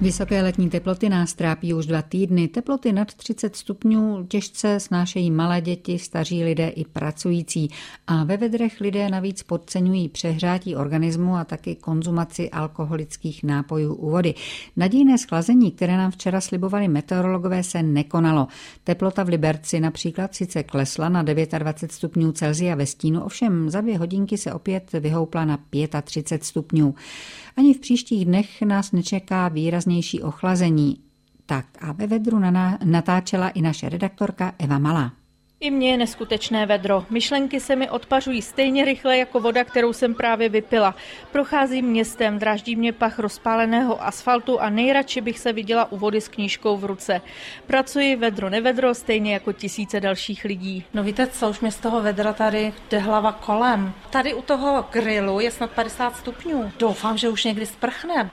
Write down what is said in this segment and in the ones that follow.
Vysoké letní teploty nás trápí už 2 týdny. Teploty nad 30 stupňů těžce snášejí malé děti, staří lidé i pracující. A ve vedrech lidé navíc podceňují přehrátí organismu a taky konzumaci alkoholických nápojů u vody. Nadějné schlazení, které nám včera slibovali meteorologové, se nekonalo. Teplota v Liberci například sice klesla na 29 stupňů Celsia ve stínu, ovšem za 2 hodinky se opět vyhoupla na 35 stupňů. Ani v příštích dnech nás nečeká výraznější ochlazení. Tak a ve vedru natáčela i naše redaktorka Eva Malá. I mně je neskutečné vedro. Myšlenky se mi odpařují stejně rychle jako voda, kterou jsem právě vypila. Procházím městem, dráždí mě pach rozpáleného asfaltu a nejradši bych se viděla u vody s knížkou v ruce. Pracuji vedro nevedro, stejně jako tisíce dalších lidí. No víte co, už mě z toho vedra tady jde hlava kolem. Tady u toho grilu je snad 50 stupňů. Doufám, že už někdy sprchne,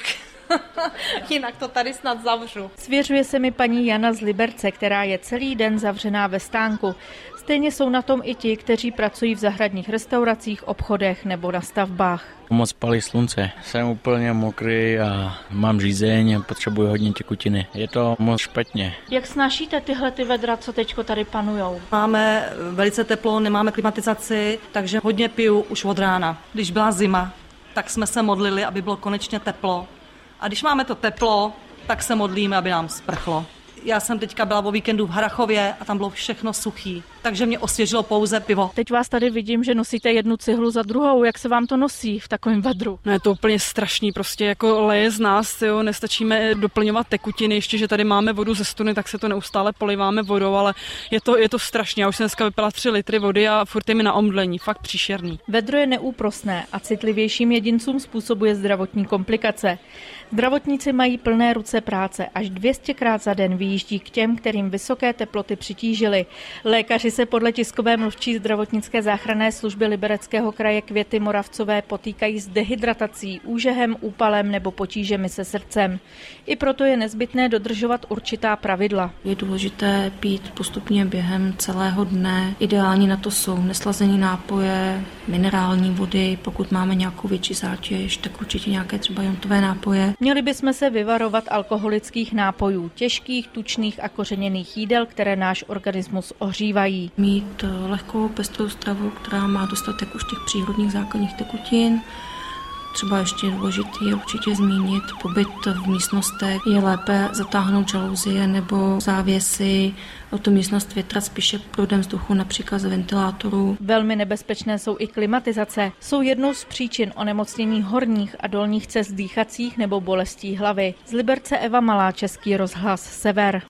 Jinak to tady snad zavřu. Svěřuje se mi paní Jana z Liberce, která je celý den zavřená ve stánku. Stejně jsou na tom i ti, kteří pracují v zahradních restauracích, obchodech nebo na stavbách. Moc palí slunce, jsem úplně mokrý a mám žízeň, potřebuji hodně tekutiny. Je to moc špatně. Jak snášíte tyhle vedra, co teďko tady panujou? Máme velice teplo, nemáme klimatizaci, takže hodně piju už od rána. Když byla zima, tak jsme se modlili, aby bylo konečně teplo. A když máme to teplo, tak se modlíme, aby nám sprchlo. Já jsem teďka byla o víkendu v Harrachově a tam bylo všechno suchý, takže mě osvěžilo pouze pivo. Teď vás tady vidím, že nosíte jednu cihlu za druhou. Jak se vám to nosí v takovém vedru? No je to úplně strašný, prostě jako leje z nás, jo, nestačíme doplňovat tekutiny, ještě, že tady máme vodu ze studny, tak se to neustále poliváme vodou, ale je to strašně. Já už jsem dneska vypila 3 litry vody a furt je mi na omdlení, fakt příšerný. Vedro je neúprosné a citlivějším jedincům způsobuje zdravotní komplikace. Zdravotníci mají plné ruce práce, až 200krát za den vyjíždí k těm, kterým vysoké teploty přitížily. Lékaři se podle tiskové mluvčí zdravotnické záchranné služby Libereckého kraje Květy Moravcové potýkají s dehydratací, úžehem, úpalem nebo potížemi se srdcem. I proto je nezbytné dodržovat určitá pravidla. Je důležité pít postupně během celého dne. Ideální na to jsou neslazené nápoje, minerální vody, pokud máme nějakou větší zátěž, tak určitě nějaké třeba jontové nápoje. Měli bychom se vyvarovat alkoholických nápojů, těžkých, tučných a kořeněných jídel, které náš organismus ohřívají. Mít lehkou pestrou stravu, která má dostatek už těch přírodních základních tekutin. Třeba ještě důležitý je určitě zmínit pobyt v místnostech. Je lépe zatáhnout žaluzie nebo závěsy, tu místnost větrat spíše proudem vzduchu, například z ventilátoru. Velmi nebezpečné jsou i klimatizace. Jsou jednou z příčin onemocnění horních a dolních cest dýchacích nebo bolestí hlavy. Z Liberce Eva Malá, Český rozhlas Sever.